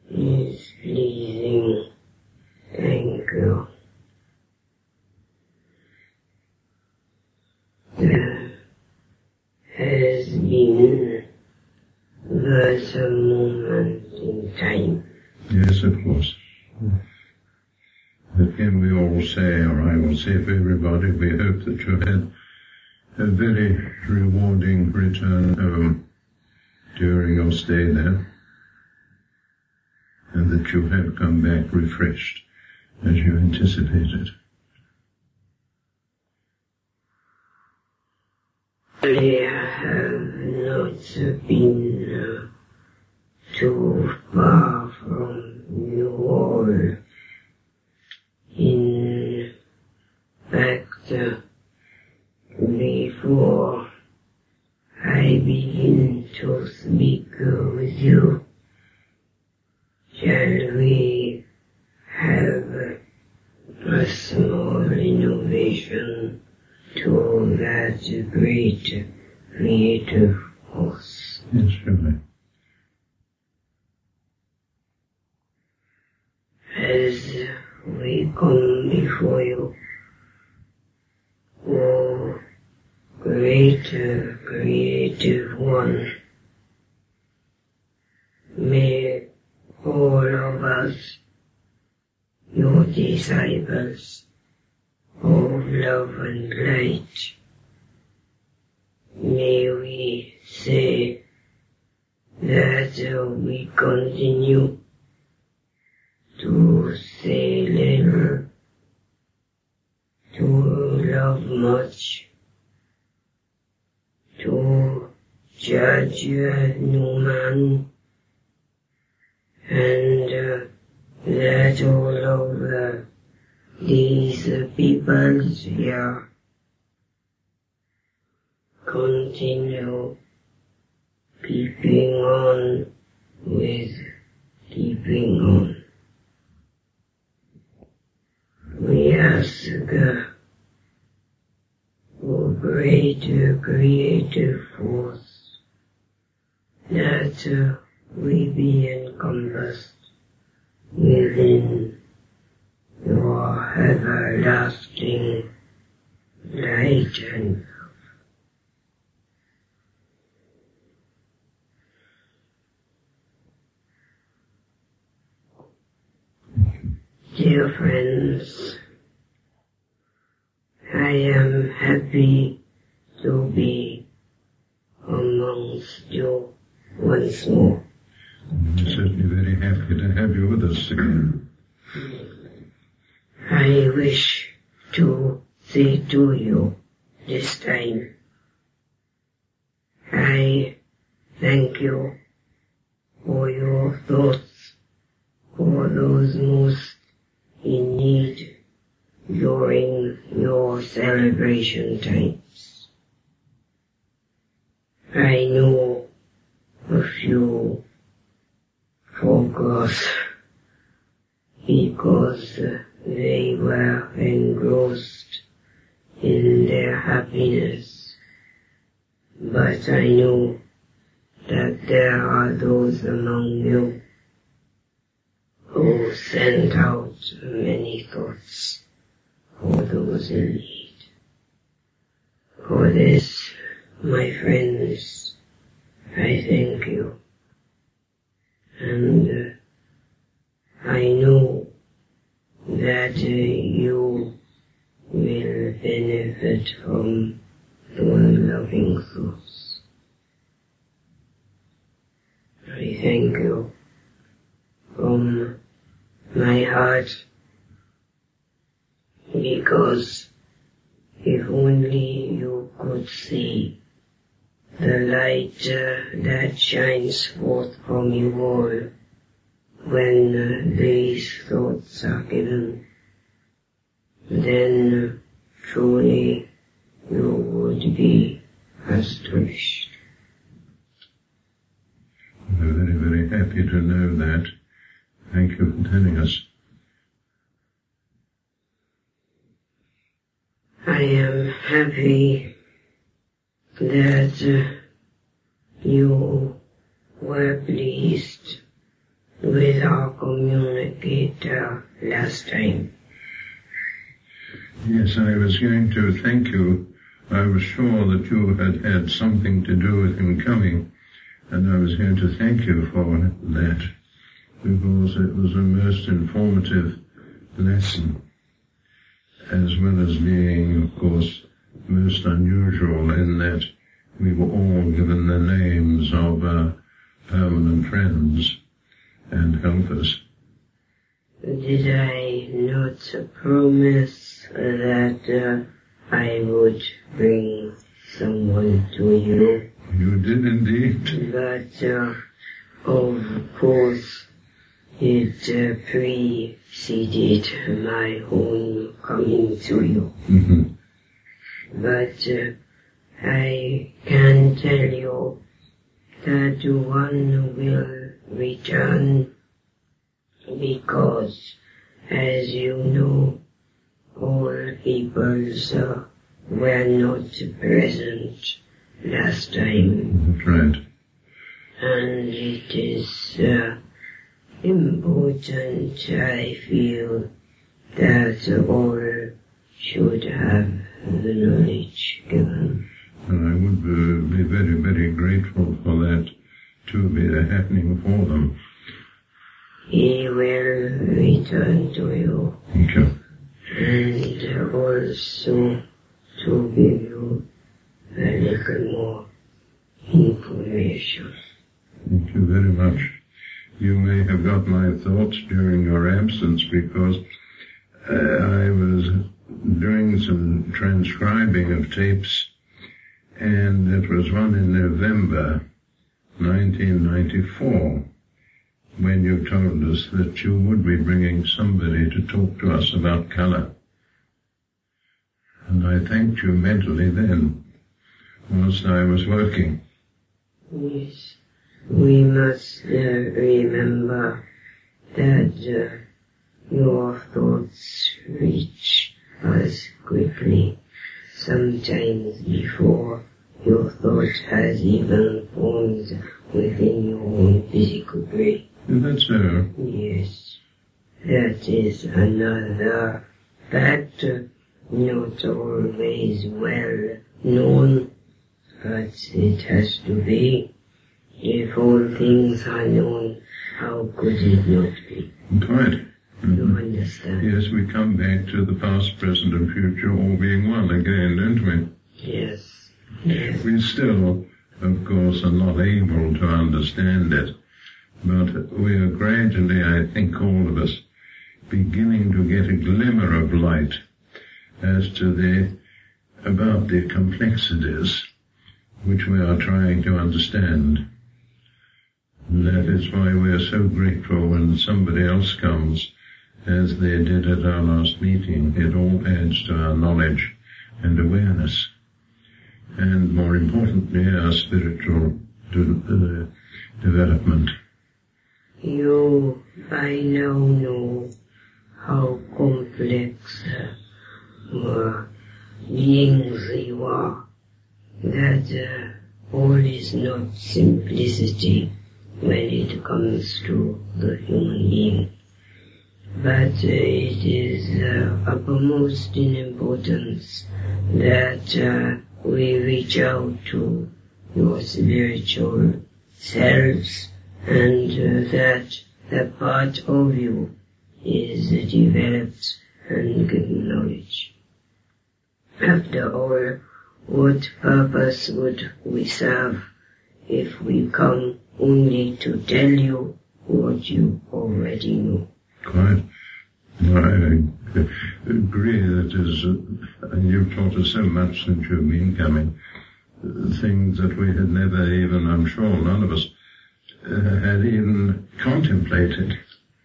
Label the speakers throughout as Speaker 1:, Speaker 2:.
Speaker 1: is pleasing. Thank you. There has been but a moment in time.
Speaker 2: Yes, of course. But can we all say, or I will say for everybody, we hope that you had a very rewarding return home during your stay there, and that you have come back refreshed as you anticipated.
Speaker 1: I have not been too far from you all. In fact, before I begin to speak with you, shall we have a small innovation to that great creative force?
Speaker 2: Yes, surely.
Speaker 1: As we come before you, O great creative one, may all of us, your disciples of love and light, may we say that we continue to say little, to love much, to judge no man, and that all of these peoples here continue keeping on with keeping on. We ask, O great creative force, that we be encompassed within your everlasting light and love. Dear friends, I am happy to be amongst you once more.
Speaker 2: We're certainly very happy to have you with us again.
Speaker 1: I wish to say to you this time, I thank you for your thoughts, for those most in need during your celebration times. I know a few forgot because they were engrossed in their happiness, but I know that there are those among you who sent out many thoughts for those in need. For this, my friends, I thank you. And I know that you will benefit from your loving thoughts. I thank you from my heart, because if only you could see the light that shines forth from you all when these thoughts are given, then truly you would be astonished.
Speaker 2: We're very, very happy to know that. Thank you for telling us.
Speaker 1: I am happy that you were pleased with our last time.
Speaker 2: Yes, I was going to thank you. I was sure that you had had something to do with him coming, and I was going to thank you for that, because it was a most informative lesson, as well as being, of course, most unusual in that we were all given the names of our permanent friends and helpers.
Speaker 1: Did I not promise that I would bring someone to you?
Speaker 2: You did indeed.
Speaker 1: But, of course, it preceded my own coming to you.
Speaker 2: Mm-hmm.
Speaker 1: But I can tell you that one will return because, as you know, all peoples were not present last time.
Speaker 2: That's right.
Speaker 1: And it is important, I feel, that all should have the knowledge given.
Speaker 2: And I would be very, very grateful for that to be happening for them.
Speaker 1: He will return to you.
Speaker 2: Thank you.
Speaker 1: And also to give you a little more information.
Speaker 2: Thank you very much. You may have got my thoughts during your absence, because I was doing some transcribing of tapes, and it was one in November 1994, when you told us that you would be bringing somebody to talk to us about colour. And I thanked you mentally then, whilst I was working.
Speaker 1: Yes, we must remember that your thoughts reach us quickly, sometimes before your thought has even formed within your own physical brain.
Speaker 2: Is that so?
Speaker 1: Yes, that is another fact, not always well known, but it has to be. If all things are known, how could it not be?
Speaker 2: Quite.
Speaker 1: You understand?
Speaker 2: Yes, we come back to the past, present and future all being one again, don't we?
Speaker 1: Yes. Yes.
Speaker 2: We still, of course, are not able to understand it, but we are gradually, I think all of us, beginning to get a glimmer of light as to about the complexities which we are trying to understand. And that is why we are so grateful when somebody else comes, as they did at our last meeting. It all adds to our knowledge and awareness, and more importantly, our spiritual development.
Speaker 1: You by now know how complex beings you are, that all is not simplicity when it comes to the human being, but it is uppermost in importance that we reach out to your spiritual selves, and that the part of you is developed and given knowledge. After all, what purpose would we serve if we come only to tell you what you already know?
Speaker 2: Quite. I agree that you've taught us so much since you've been coming, things that we had never even, I'm sure none of us, had even contemplated.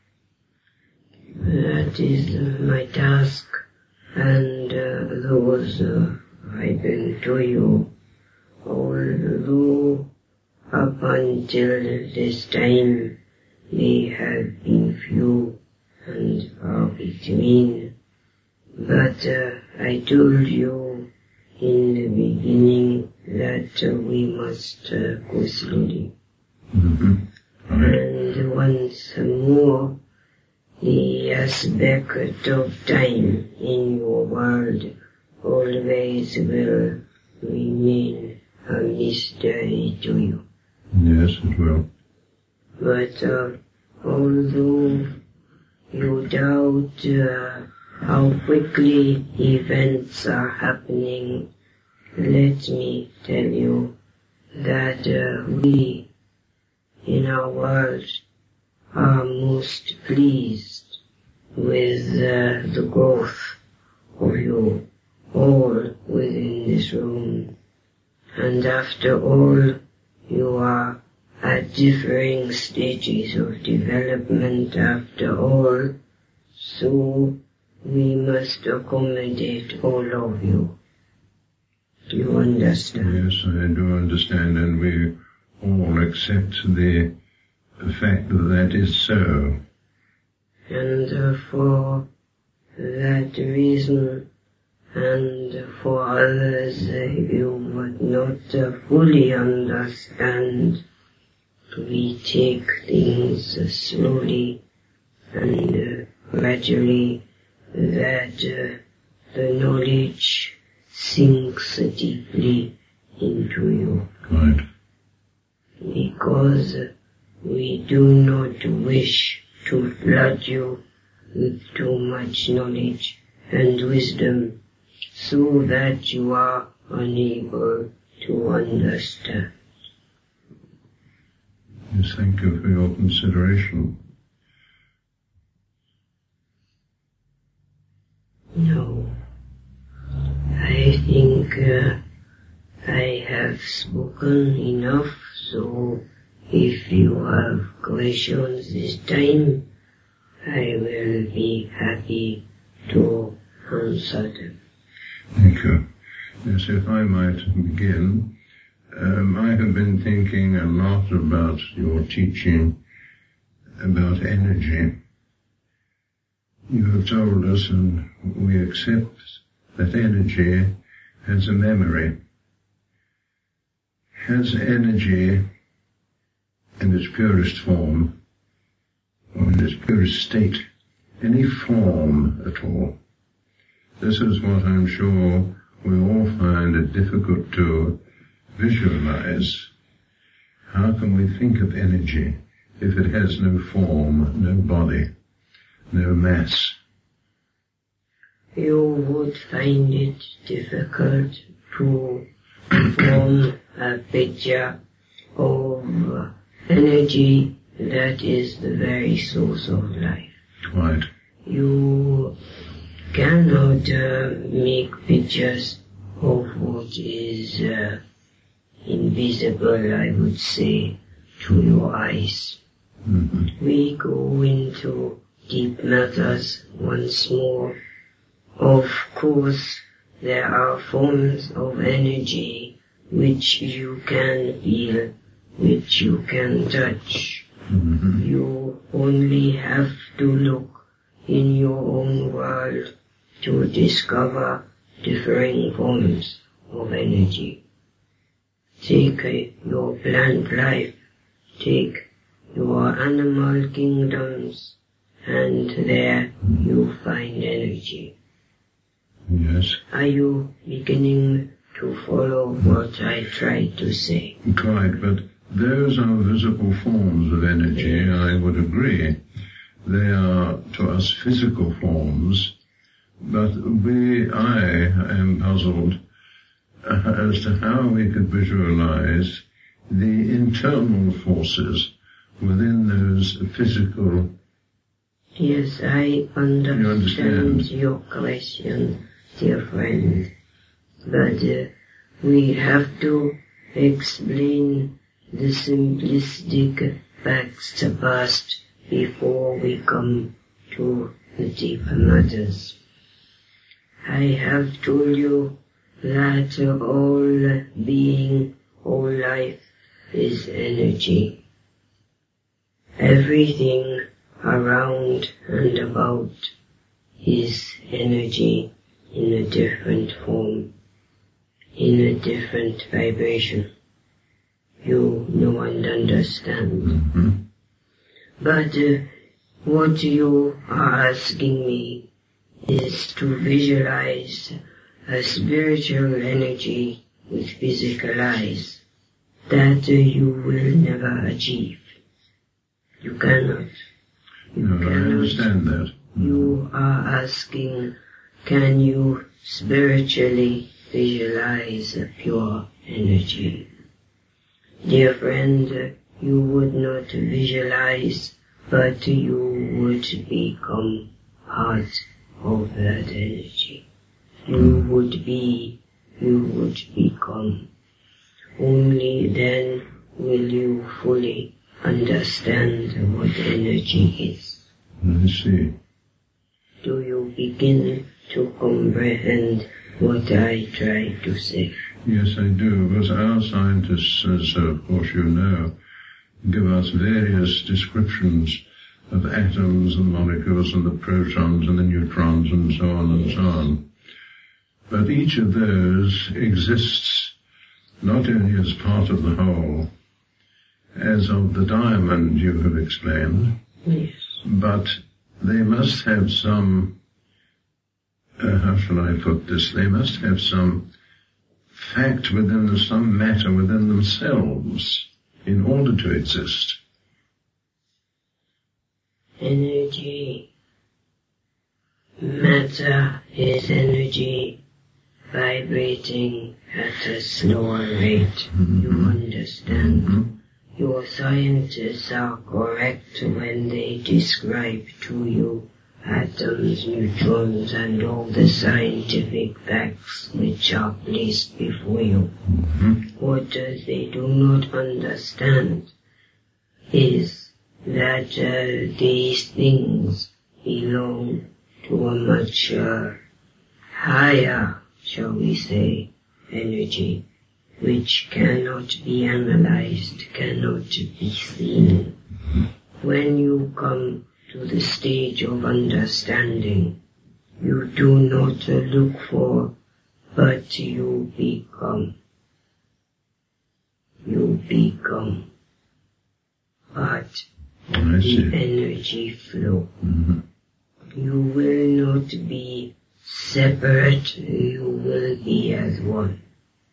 Speaker 1: That is my task, and those I bring to you, although up until this time they have been few and far between, but I told you in the beginning that we must go slowly.
Speaker 2: Mm-hmm. Right.
Speaker 1: And once more, the aspect of time in your world always will remain a mystery to you.
Speaker 2: Yes, it will.
Speaker 1: But although you doubt how quickly events are happening, let me tell you that we in our world are most pleased with the growth of you all within this room. And after all, you are at differing stages of development after all, so we must accommodate all of you. Do you understand?
Speaker 2: Yes, I do understand, and we all accept the fact that that is so.
Speaker 1: And for that reason, and for others you would not fully understand, we take things slowly and gradually, that the knowledge sinks deeply into you.
Speaker 2: Right.
Speaker 1: Because we do not wish to flood you with too much knowledge and wisdom, so that you are unable to understand.
Speaker 2: Yes, thank you for your consideration.
Speaker 1: No, I think I have spoken enough, so if you have questions this time, I will be happy to answer them.
Speaker 2: Thank you. Yes, if I might begin, I have been thinking a lot about your teaching about energy. You have told us, and we accept, that energy has a memory. Has energy in its purest form, or in its purest state, any form at all? This is what I'm sure we all find it difficult to visualize. How can we think of energy if it has no form, no body, no mass?
Speaker 1: You would find it difficult to form a picture of energy that is the very source of life.
Speaker 2: Right.
Speaker 1: You cannot make pictures of what is invisible, I would say, to your eyes.
Speaker 2: Mm-hmm.
Speaker 1: We go into deep matters once more. Of course, there are forms of energy which you can feel, which you can touch.
Speaker 2: Mm-hmm.
Speaker 1: You only have to look in your own world to discover differing forms of energy. Take your plant life, take your animal kingdoms, and there you find energy.
Speaker 2: Yes.
Speaker 1: Are you beginning to follow what I tried to say?
Speaker 2: Quite, but those are visible forms of energy, I would agree. They are to us physical forms, but I am puzzled as to how we could visualize the internal forces within those physical.
Speaker 1: Yes, I understand your question, dear friend, but we have to explain the simplistic facts first before we come to the deeper matters. I have told you that all being, all life is energy. Everything around and about is energy in a different form, in a different vibration. You know and understand.
Speaker 2: Mm-hmm.
Speaker 1: But What you are asking me is to visualize a spiritual energy with physical eyes that you will never achieve. You cannot.
Speaker 2: I understand that.
Speaker 1: You are asking, can you spiritually visualize a pure energy? Dear friend, you would not visualize, but you would become part of that energy. You would become. Only then will you fully understand what energy is.
Speaker 2: I see.
Speaker 1: Do you begin to comprehend what I try to say?
Speaker 2: Yes, I do. But our scientists, as of course you know, give us various descriptions of atoms and molecules and the protons and the neutrons and so on and so on. But each of those exists not only as part of the whole, as of the diamond you have explained,
Speaker 1: yes, but
Speaker 2: they must have some, how shall I put this, they must have some fact within them, some matter within themselves in order to exist.
Speaker 1: Energy. Matter is energy vibrating at a slower rate. You understand? Your scientists are correct when they describe to you atoms, neutrons, and all the scientific facts which are placed before you. What they do not understand is that these things belong to a much higher, shall we say, energy, which cannot be analyzed, cannot be seen. When you come to the stage of understanding, you do not look for, but you become. You become part of the energy flow. You will not be separate, you will be as one.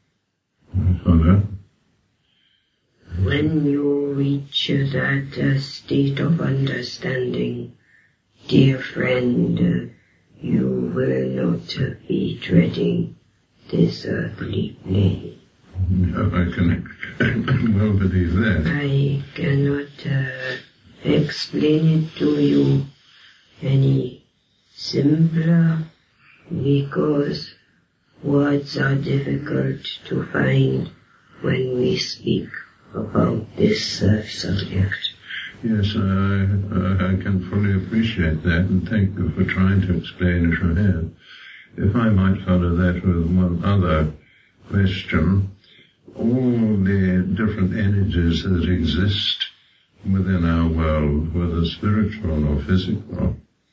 Speaker 1: When you reach that state of understanding, dear friend, you will not be treading this earthly plane.
Speaker 2: I can well believe that.
Speaker 1: I cannot explain it to you any simpler because words are difficult to find when we speak about this subject.
Speaker 2: Yes, I can fully appreciate that, and thank you for trying to explain as you have. If I might follow that with one other question, all the different energies that exist within our world, whether spiritual or physical,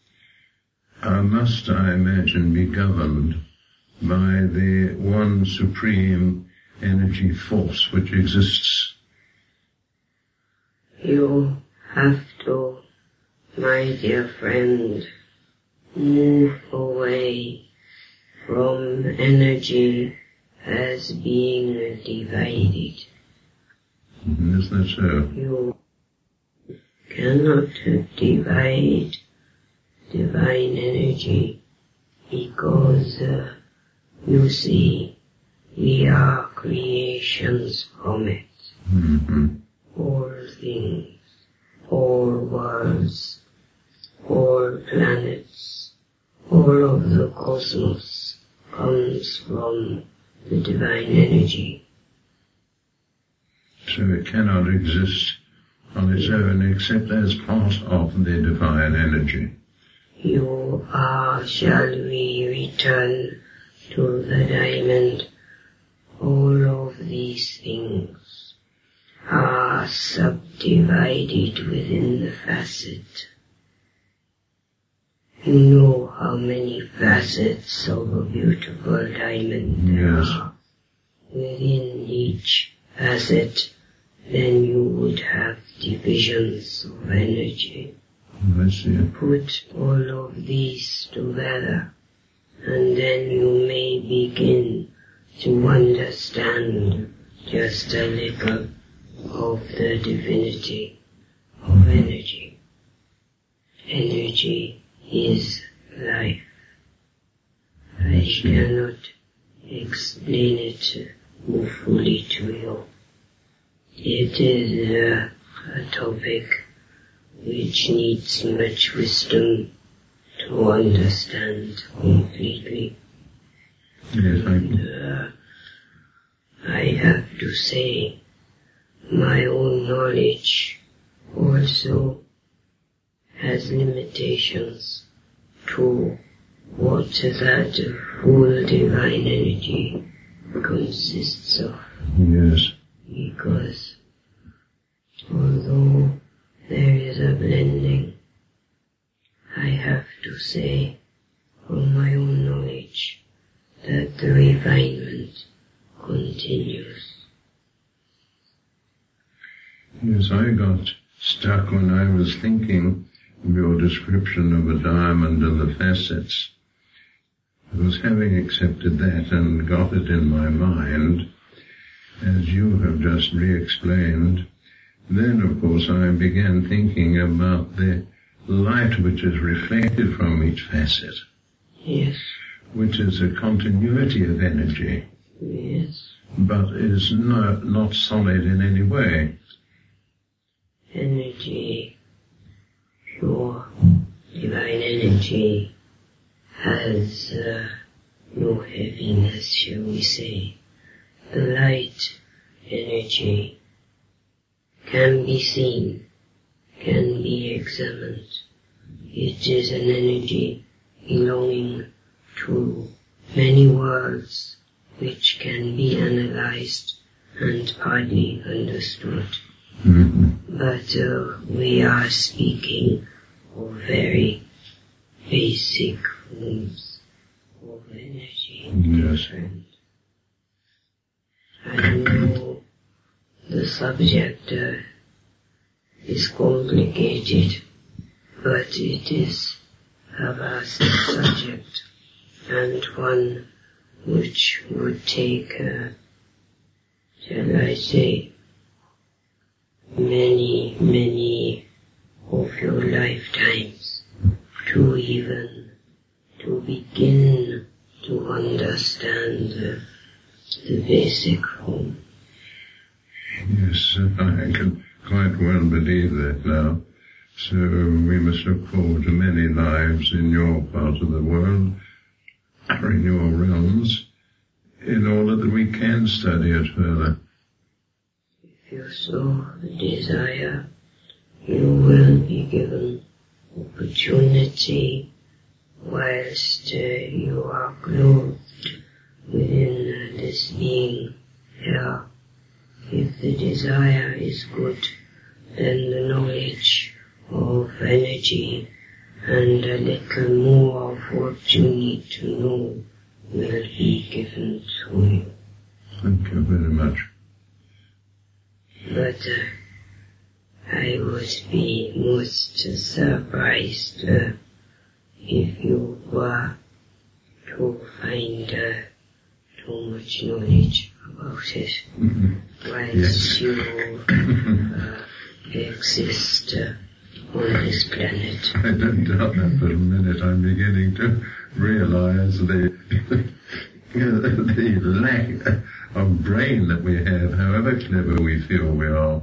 Speaker 2: must, I imagine, be governed by the one supreme energy force which exists.
Speaker 1: You have to, my dear friend, move away from energy as being divided.
Speaker 2: Is that so?
Speaker 1: You cannot divide divine energy because, you see, we are creations from it. All things, all worlds, all planets, all of the cosmos comes from the divine energy.
Speaker 2: So it cannot exist on its own except as part of the divine energy.
Speaker 1: You are, shall we return to the diamond? All of these things are subdivided within the facet. You know how many facets of a beautiful diamond there are. Within each facet, then you would have divisions of energy.
Speaker 2: I see.
Speaker 1: Put all of these together, and then you may begin to understand just a little of the divinity of energy. Energy is life. I cannot explain it more fully to you. It is a topic which needs much wisdom to understand completely.
Speaker 2: Yes,
Speaker 1: I have to say, my own knowledge also has limitations to what that full divine energy consists of.
Speaker 2: Yes.
Speaker 1: Because although there is a blending, I have to say from my own knowledge that the refinement continues.
Speaker 2: Yes, I got stuck when I was thinking of your description of a diamond and the facets. I was having accepted that and got it in my mind, as you have just re-explained. Then, of course, I began thinking about the light which is reflected from each facet.
Speaker 1: Yes.
Speaker 2: Which is a continuity of energy.
Speaker 1: Yes.
Speaker 2: But is not solid in any way.
Speaker 1: Energy, pure divine energy, has no heaviness, shall we say. The light energy can be seen, can be examined. It is an energy belonging to many worlds which can be analyzed and partly understood.
Speaker 2: Mm-hmm.
Speaker 1: But we are speaking of very basic forms of energy.
Speaker 2: Yes.
Speaker 1: I know the subject is complicated, but it is a vast subject, and one which would take, shall I say, many of your lifetimes to begin to understand the basic form.
Speaker 2: Yes, I can quite well believe that now. So we must look forward to many lives in your part of the world, or in your realms, in order that we can study it further.
Speaker 1: If you so desire, you will be given opportunity whilst you are clothed within this being here. If the desire is good, then the knowledge of energy and a little more of what you need to know will be given to you.
Speaker 2: Thank you very much.
Speaker 1: But I would be most surprised if you were to find too much knowledge about it, whilst you exist on this planet.
Speaker 2: I don't doubt that for a minute. I'm beginning to realize the lack of brain that we have, however clever we feel we are.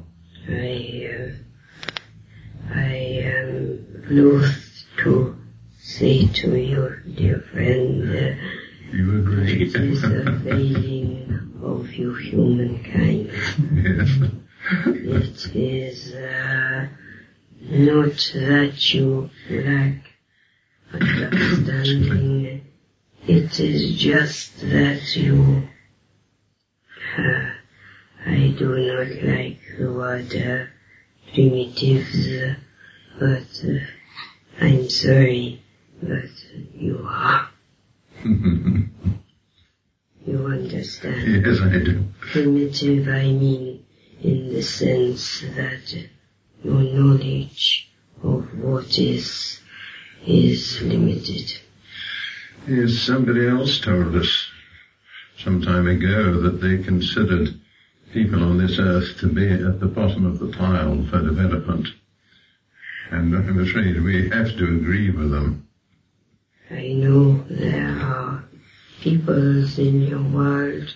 Speaker 1: I am loath to say to you, dear friend,
Speaker 2: you agree?
Speaker 1: it is a failing of you humankind.
Speaker 2: Yes.
Speaker 1: It is not that you lack understanding, it is just that you, I do not like the word primitives, but I'm sorry, but you are. You understand?
Speaker 2: Yes, I do.
Speaker 1: Primitive, I mean, in the sense that your knowledge of what is limited.
Speaker 2: Yes, somebody else told us some time ago that they considered people on this earth to be at the bottom of the pile for development. And I'm afraid we have to agree with them.
Speaker 1: I know there are peoples in your world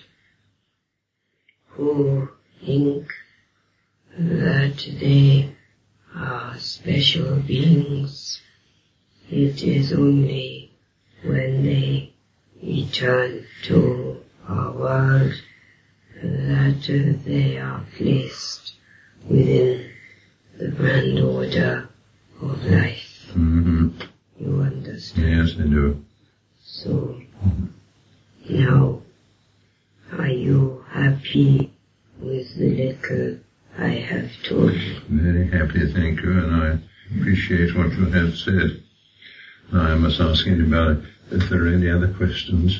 Speaker 1: who think that they are special beings. It is only when they return to our world that they are placed within the grand order of life.
Speaker 2: Mm-hmm.
Speaker 1: You understand?
Speaker 2: Yes, I do.
Speaker 1: So, now, are you happy with the little I have told you?
Speaker 2: Very happy, thank you, and I appreciate what you have said. Now I must ask anybody if there are any other questions.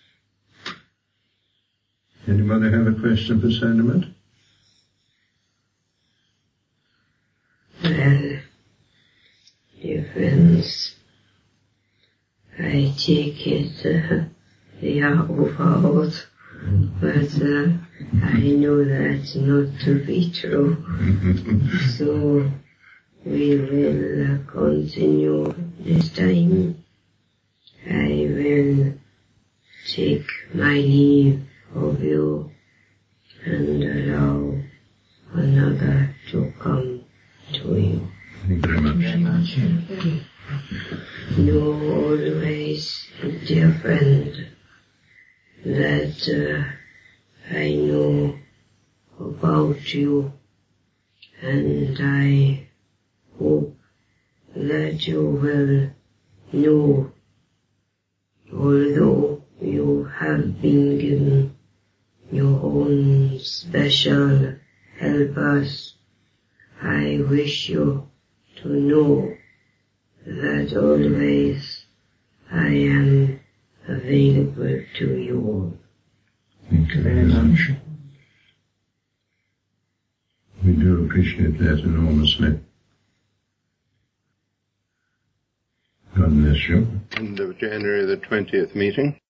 Speaker 2: Anybody have a question for Sentiment?
Speaker 1: Well, dear friends, I take it they are overhauled, but I know that not to be true. So we will continue this time. I will take my leave of you and allow another to come to you.
Speaker 2: Thank you very much.
Speaker 1: Know always, dear friend, that I know about you, and I hope that you will know, although you have been given your own special helpers, I wish you to know that always I am available to you.
Speaker 2: Thank you very much. We do appreciate that enormously. God bless you. End of January the 20th meeting.